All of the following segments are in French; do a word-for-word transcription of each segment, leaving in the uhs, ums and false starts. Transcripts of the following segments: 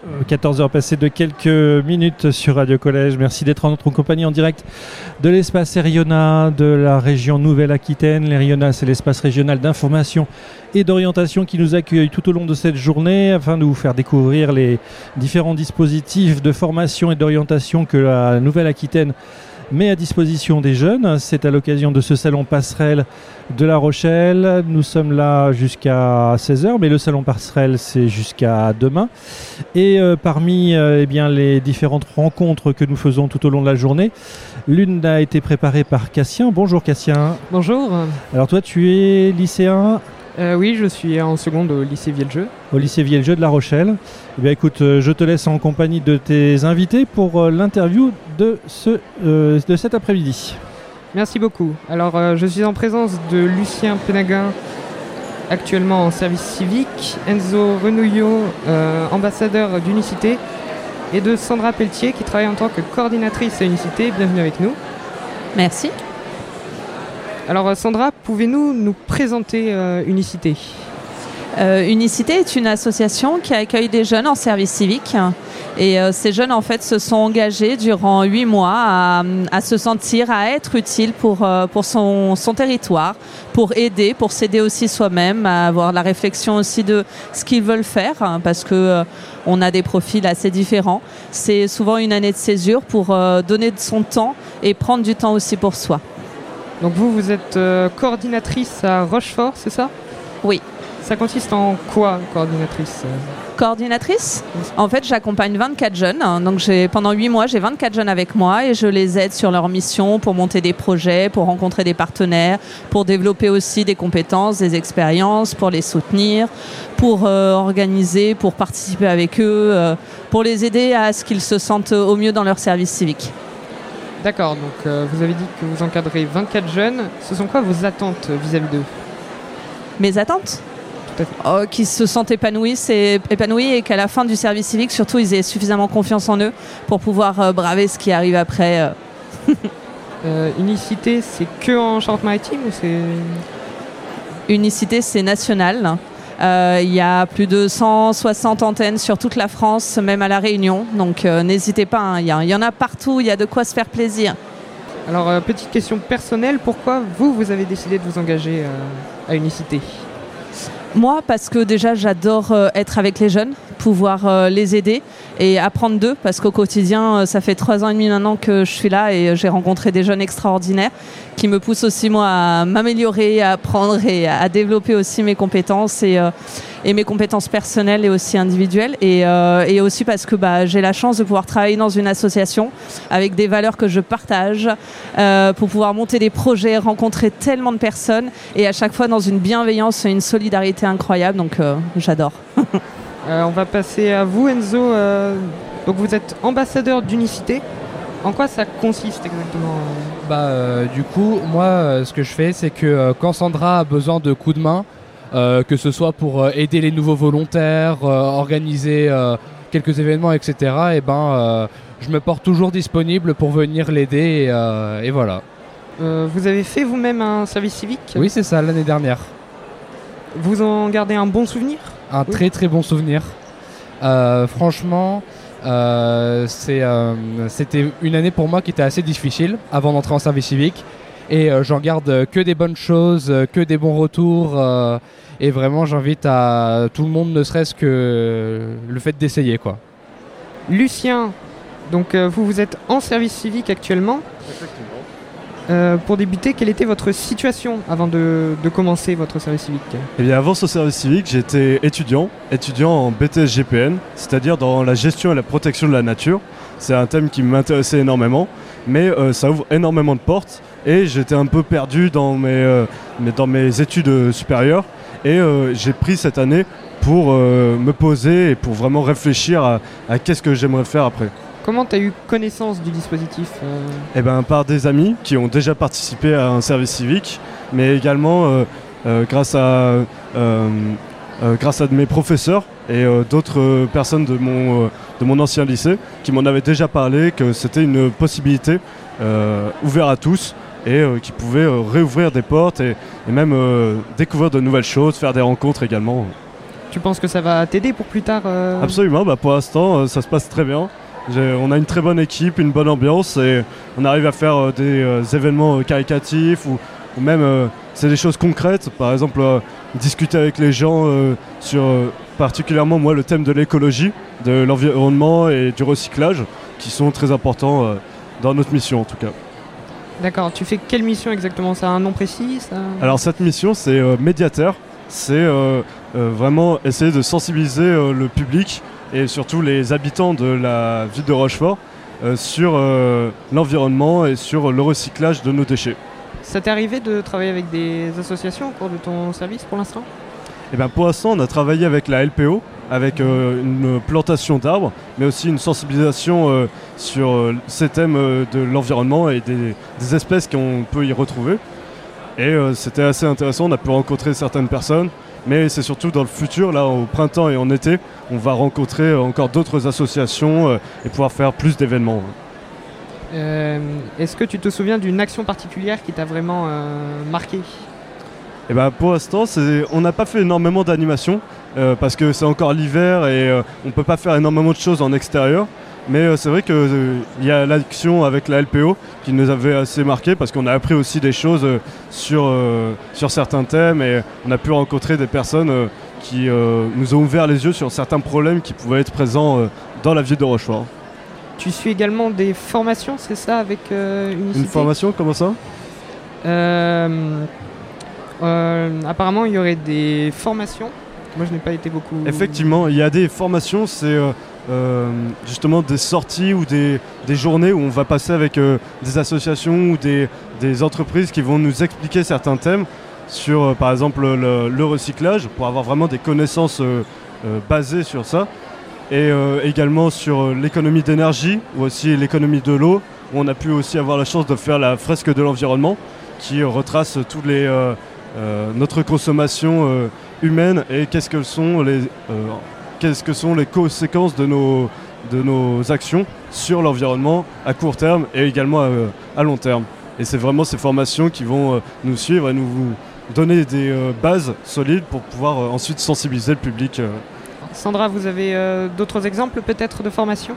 quatorze heures passées de quelques minutes sur Radio Collège. Merci d'être en notre compagnie en direct de l'espace Eriona de la région Nouvelle-Aquitaine. L'Eriona, c'est l'espace régional d'information et d'orientation qui nous accueille tout au long de cette journée afin de vous faire découvrir les différents dispositifs de formation et d'orientation que la Nouvelle-Aquitaine met à disposition des jeunes. C'est à l'occasion de ce salon passerelle de La Rochelle. Nous sommes là jusqu'à seize heures, mais le salon passerelle, c'est jusqu'à demain. Et euh, parmi euh, eh bien, les différentes rencontres que nous faisons tout au long de la journée, l'une a été préparée par Cassien. Bonjour Cassien. Bonjour. Alors toi, tu es lycéen ? Euh, oui, je suis en seconde au lycée Vieljeu. Au lycée Vieljeu de La Rochelle. Eh bien, écoute, euh, je te laisse en compagnie de tes invités pour euh, l'interview de, ce, euh, de cet après-midi. Merci beaucoup. Alors, euh, je suis en présence de Lucien Pénaguin, actuellement en service civique, Enzo Renouillot, euh, ambassadeur d'Unicité, et de Sandra Pelletier, qui travaille en tant que coordinatrice à Unicité. Bienvenue avec nous. Merci. Alors Sandra, pouvez-vous nous présenter euh, Unicité ? euh, Unicité est une association qui accueille des jeunes en service civique et euh, ces jeunes en fait se sont engagés durant huit mois à, à se sentir, à être utiles pour, euh, pour son, son territoire, pour aider, pour s'aider aussi soi-même, à avoir la réflexion aussi de ce qu'ils veulent faire hein, parce que euh, on a des profils assez différents. C'est souvent une année de césure pour euh, donner de son temps et prendre du temps aussi pour soi. Donc vous, vous êtes euh, coordinatrice à Rochefort, c'est ça ? Oui. Ça consiste en quoi, coordinatrice ? Coordinatrice ? En fait, j'accompagne vingt-quatre jeunes. Donc j'ai, pendant huit mois, j'ai vingt-quatre jeunes avec moi et je les aide sur leur mission pour monter des projets, pour rencontrer des partenaires, pour développer aussi des compétences, des expériences, pour les soutenir, pour euh, organiser, pour participer avec eux, euh, pour les aider à ce qu'ils se sentent au mieux dans leur service civique. D'accord, donc euh, vous avez dit que vous encadrez vingt-quatre jeunes. Ce sont quoi vos attentes vis-à-vis d'eux ? Mes attentes ? Tout à fait. Oh, qu'ils se sentent épanouis, c'est épanouis et qu'à la fin du service civique, surtout, ils aient suffisamment confiance en eux pour pouvoir euh, braver ce qui arrive après. Euh. euh, Unicité, c'est que en Charente-Maritime ou c'est... Unicité, c'est national. Il euh, y a plus de cent soixante antennes sur toute la France, même à La Réunion. Donc euh, n'hésitez pas, il hein, y, y en a partout, il y a de quoi se faire plaisir. Alors, euh, petite question personnelle, pourquoi vous, vous avez décidé de vous engager euh, à Unicité ? Moi, parce que déjà, j'adore euh, être avec les jeunes, pouvoir euh, les aider et apprendre d'eux, parce qu'au quotidien, euh, ça fait trois ans et demi maintenant que je suis là et euh, j'ai rencontré des jeunes extraordinaires qui me poussent aussi, moi, à m'améliorer, à apprendre et à développer aussi mes compétences et, euh, et mes compétences personnelles et aussi individuelles. Et, euh, et aussi parce que bah, j'ai la chance de pouvoir travailler dans une association avec des valeurs que je partage, euh, pour pouvoir monter des projets, rencontrer tellement de personnes et à chaque fois dans une bienveillance et une solidarité incroyable. Donc, euh, j'adore. euh, on va passer à vous, Enzo. Euh, donc, vous êtes ambassadeur d'Unicité. En quoi ça consiste exactement ? Bah, euh, du coup, moi, euh, ce que je fais, c'est que euh, quand Sandra a besoin de coups de main, euh, que ce soit pour euh, aider les nouveaux volontaires, euh, organiser euh, quelques événements, et cetera, et ben, euh, je me porte toujours disponible pour venir l'aider, et, euh, et voilà. Euh, vous avez fait vous-même un service civique ? Oui, c'est ça, l'année dernière. Vous en gardez un bon souvenir ? Un oui. très très bon souvenir. Euh, franchement... Euh, c'est, euh, c'était une année pour moi qui était assez difficile avant d'entrer en service civique et euh, j'en garde que des bonnes choses, que des bons retours euh, et vraiment j'invite à tout le monde, ne serait-ce que le fait d'essayer quoi. Lucien, donc euh, vous vous êtes en service civique actuellement. Effectivement. Euh, pour débuter, quelle était votre situation avant de, de commencer votre service civique ? Eh bien, avant ce service civique, j'étais étudiant, étudiant en B T S G P N, c'est-à-dire dans la gestion et la protection de la nature. C'est un thème qui m'intéressait énormément, mais euh, ça ouvre énormément de portes et j'étais un peu perdu dans mes, euh, dans mes études supérieures et euh, j'ai pris cette année pour euh, me poser et pour vraiment réfléchir à, à qu'est-ce que j'aimerais faire après. Comment tu as eu connaissance du dispositif euh... Eh ben, par des amis qui ont déjà participé à un service civique, mais également euh, euh, grâce, à, euh, euh, grâce à mes professeurs et euh, d'autres euh, personnes de mon, euh, de mon ancien lycée qui m'en avaient déjà parlé, que c'était une possibilité euh, ouverte à tous et euh, qui pouvait euh, réouvrir des portes et, et même euh, découvrir de nouvelles choses, faire des rencontres également. Tu penses que ça va t'aider pour plus tard euh... Absolument, bah pour l'instant euh, ça se passe très bien. J'ai, on a une très bonne équipe, une bonne ambiance et on arrive à faire euh, des euh, événements euh, caricatifs ou, ou même euh, c'est des choses concrètes. Par exemple, euh, discuter avec les gens euh, sur euh, particulièrement moi le thème de l'écologie, de l'environnement et du recyclage qui sont très importants euh, dans notre mission en tout cas. D'accord, tu fais quelle mission exactement? Ça a un nom précis ça... Alors cette mission c'est euh, médiateur, c'est euh, euh, vraiment essayer de sensibiliser euh, le public et surtout les habitants de la ville de Rochefort euh, sur euh, l'environnement et sur le recyclage de nos déchets. Ça t'est arrivé de travailler avec des associations au cours de ton service pour l'instant? Eh bien, pour l'instant, on a travaillé avec la L P O, avec euh, une plantation d'arbres, mais aussi une sensibilisation euh, sur euh, ces thèmes euh, de l'environnement et des, des espèces qu'on peut y retrouver. Et euh, c'était assez intéressant, on a pu rencontrer certaines personnes, mais c'est surtout dans le futur, là au printemps et en été, on va rencontrer encore d'autres associations euh, et pouvoir faire plus d'événements. Euh, est-ce que tu te souviens d'une action particulière qui t'a vraiment euh, marqué? Et ben pour l'instant, c'est, on n'a pas fait énormément d'animation euh, parce que c'est encore l'hiver et euh, on ne peut pas faire énormément de choses en extérieur. Mais euh, c'est vrai qu'il euh, y a l'action avec la L P O qui nous avait assez marqué parce qu'on a appris aussi des choses euh, sur, euh, sur certains thèmes et on a pu rencontrer des personnes euh, qui euh, nous ont ouvert les yeux sur certains problèmes qui pouvaient être présents euh, dans la ville de Rochefort. Tu suis également des formations, c'est ça, avec euh, Unicité? Une formation, comment ça? euh, euh, Apparemment, il y aurait des formations. Moi, je n'ai pas été beaucoup... Effectivement, il y a des formations, c'est euh, euh, justement des sorties ou des, des journées où on va passer avec euh, des associations ou des, des entreprises qui vont nous expliquer certains thèmes sur, euh, par exemple, le, le recyclage, pour avoir vraiment des connaissances euh, euh, basées sur ça. Et euh, également sur l'économie d'énergie ou aussi l'économie de l'eau, où on a pu aussi avoir la chance de faire la fresque de l'environnement qui retrace tous les, euh, euh, notre consommation euh, humaine et qu'est-ce que sont les, euh, qu'est-ce que sont les conséquences de nos, de nos actions sur l'environnement à court terme et également à, à long terme. Et c'est vraiment ces formations qui vont euh, nous suivre et nous donner des euh, bases solides pour pouvoir euh, ensuite sensibiliser le public. Euh, Sandra, vous avez euh, d'autres exemples peut-être de formation?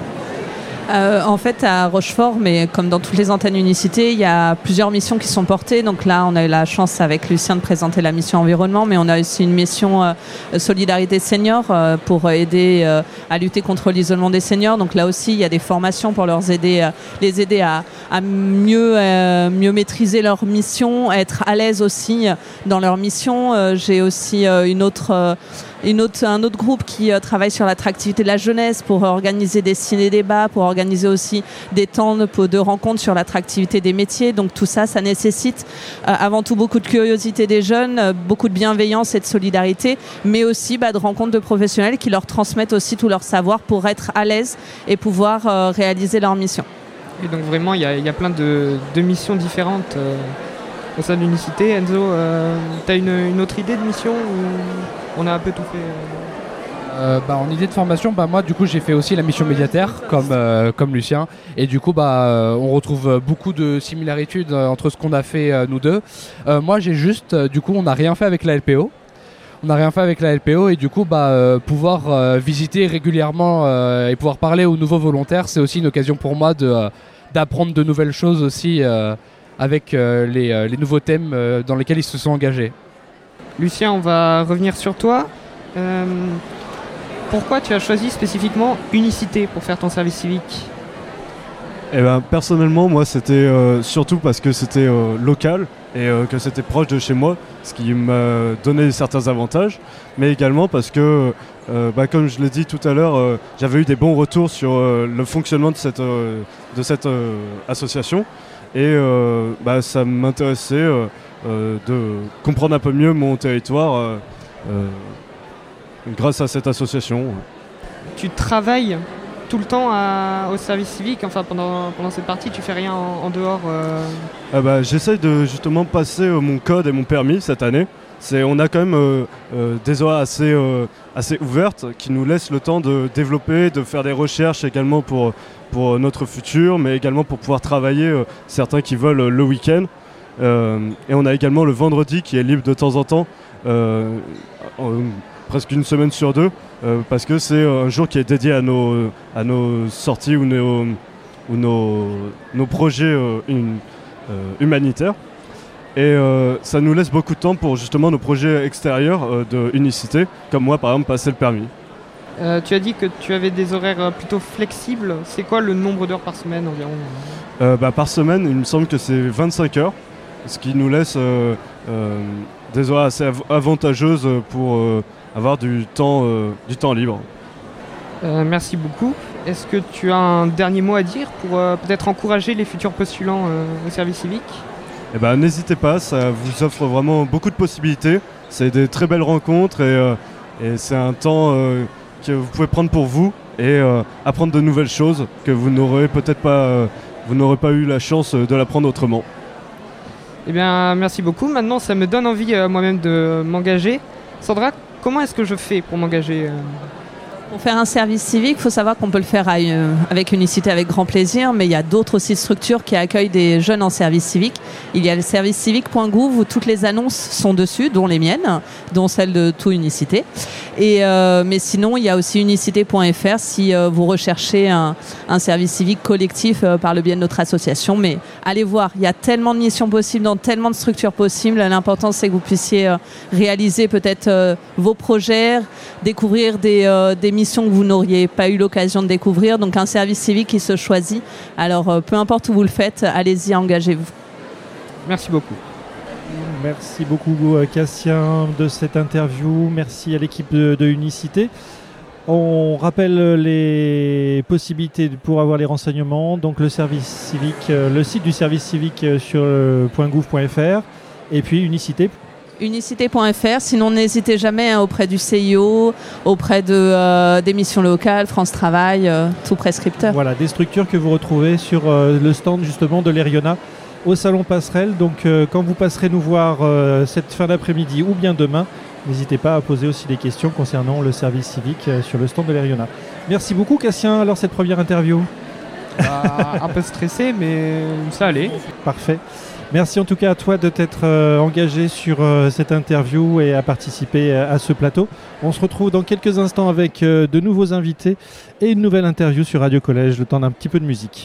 Euh, en fait, à Rochefort, mais comme dans toutes les antennes Unicité, il y a plusieurs missions qui sont portées. Donc là, on a eu la chance avec Lucien de présenter la mission environnement, mais on a aussi une mission euh, solidarité senior euh, pour aider euh, à lutter contre l'isolement des seniors. Donc là aussi, il y a des formations pour leur aider, euh, les aider à, à mieux, euh, mieux maîtriser leur mission, à être à l'aise aussi dans leur mission. Euh, j'ai aussi euh, une autre... Euh, Une autre, un autre groupe qui euh, travaille sur l'attractivité de la jeunesse pour organiser des ciné-débats, pour organiser aussi des temps de, de rencontres sur l'attractivité des métiers. Donc tout ça, ça nécessite euh, avant tout beaucoup de curiosité des jeunes, euh, beaucoup de bienveillance et de solidarité, mais aussi bah, de rencontres de professionnels qui leur transmettent aussi tout leur savoir pour être à l'aise et pouvoir euh, réaliser leur mission. Et donc vraiment, il y, y a plein de, de missions différentes euh, au sein de l'Unicité. Enzo, euh, tu as une, une autre idée de mission ou on a un peu tout fait euh... Euh, bah, en idée de formation, bah, moi du coup j'ai fait aussi la mission médiataire comme, euh, comme Lucien et du coup bah, euh, on retrouve beaucoup de similarités euh, entre ce qu'on a fait euh, nous deux. Euh, moi j'ai juste, euh, du coup on n'a rien fait avec la L P O. On n'a rien fait avec la L P O et du coup bah, euh, pouvoir euh, visiter régulièrement euh, et pouvoir parler aux nouveaux volontaires, c'est aussi une occasion pour moi de, euh, d'apprendre de nouvelles choses aussi euh, avec euh, les, euh, les nouveaux thèmes euh, dans lesquels ils se sont engagés. Lucien, on va revenir sur toi. Euh, pourquoi tu as choisi spécifiquement Unicité pour faire ton service civique? Eh ben, personnellement, moi, c'était euh, surtout parce que c'était euh, local et euh, que c'était proche de chez moi, ce qui m'a donné certains avantages, mais également parce que, euh, bah, comme je l'ai dit tout à l'heure, euh, j'avais eu des bons retours sur euh, le fonctionnement de cette, euh, de cette euh, association et euh, bah, ça m'intéressait euh, euh, de comprendre un peu mieux mon territoire euh, euh, grâce à cette association. Tu travailles tout le temps à, au service civique, enfin pendant, pendant cette partie, tu fais rien en, en dehors euh... ah bah, j'essaye de justement passer euh, mon code et mon permis cette année. C'est, on a quand même euh, euh, des horaires assez, euh, assez ouvertes qui nous laissent le temps de développer, de faire des recherches également pour, pour notre futur, mais également pour pouvoir travailler, euh, certains qui veulent euh, le week-end. Euh, et on a également le vendredi qui est libre de temps en temps. Euh, presque une semaine sur deux, euh, parce que c'est un jour qui est dédié à nos, à nos sorties ou nos, ou nos, nos projets euh, une, euh, humanitaires. Et euh, ça nous laisse beaucoup de temps pour justement nos projets extérieurs euh, de Unicité, comme moi par exemple passer le permis. Euh, tu as dit que tu avais des horaires euh, plutôt flexibles. C'est quoi le nombre d'heures par semaine environ? euh, bah, Par semaine, il me semble que c'est vingt-cinq heures, ce qui nous laisse euh, euh, des horaires assez av- avantageuses pour euh, avoir du temps, euh, du temps libre. Euh, merci beaucoup. Est-ce que tu as un dernier mot à dire pour euh, peut-être encourager les futurs postulants euh, au service civique? Eh ben, n'hésitez pas, ça vous offre vraiment beaucoup de possibilités. C'est des très belles rencontres et, euh, et c'est un temps euh, que vous pouvez prendre pour vous et euh, apprendre de nouvelles choses que vous n'aurez peut-être pas, euh, vous n'aurez pas eu la chance de l'apprendre autrement. Eh bien, merci beaucoup. Maintenant, ça me donne envie euh, moi-même de m'engager. Sandra, comment est-ce que je fais pour m'engager euh Pour faire un service civique, il faut savoir qu'on peut le faire à, euh, avec Unicité avec grand plaisir, mais il y a d'autres aussi structures qui accueillent des jeunes en service civique. Il y a le service civique point gouv où toutes les annonces sont dessus, dont les miennes, dont celles de tout Unicité. Et, euh, mais sinon, il y a aussi unicité point f r si euh, vous recherchez un, un service civique collectif euh, par le biais de notre association. Mais allez voir, il y a tellement de missions possibles dans tellement de structures possibles. L'important, c'est que vous puissiez euh, réaliser peut-être euh, vos projets, découvrir des, euh, des missions que vous n'auriez pas eu l'occasion de découvrir. Donc un service civique qui se choisit. Alors euh, peu importe où vous le faites, allez-y, engagez-vous. Merci beaucoup. Merci beaucoup Cassien de cette interview. Merci à l'équipe de, de Unicité. On rappelle les possibilités pour avoir les renseignements. Donc le service civique, le site du service civique sur .gouv point f r et puis Unicité. unicité point f r, sinon n'hésitez jamais hein, auprès du C I O, auprès de, euh, des missions locales, France Travail, euh, tout prescripteur. Voilà, des structures que vous retrouvez sur euh, le stand justement de l'Eriona au Salon Passerelle. Donc euh, quand vous passerez nous voir euh, cette fin d'après-midi ou bien demain, n'hésitez pas à poser aussi des questions concernant le service civique euh, sur le stand de l'Eriona. Merci beaucoup Cassien, alors cette première interview. Bah, un peu stressé, mais ça allait. Parfait. Merci en tout cas à toi de t'être euh, engagé sur euh, cette interview et à participer euh, à ce plateau. On se retrouve dans quelques instants avec euh, de nouveaux invités et une nouvelle interview sur Radio Collège, le temps d'un petit peu de musique.